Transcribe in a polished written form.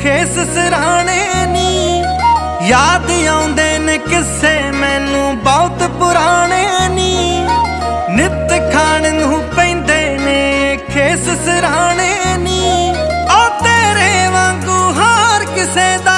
ਖੇਸ ਸਿਰਹਾਣੇ ਨੀ। ਯਾਦ ਆਉਂਦੇ ਨੇ ਕਿੱਸੇ ਮੈਨੂੰ ਬਹੁਤ ਪੁਰਾਣੇ ਨੀ। ਨਿੱਤ ਖਾਣ ਨੂੰ ਪੈਂਦੇ ਨੇ ਖੇਸ ਸਿਰਹਾਣੇ ਨੀ। ਉਹ ਤੇਰੇ ਵਾਂਗੂ ਹਾਰ ਕਿਸੇ ਦਾ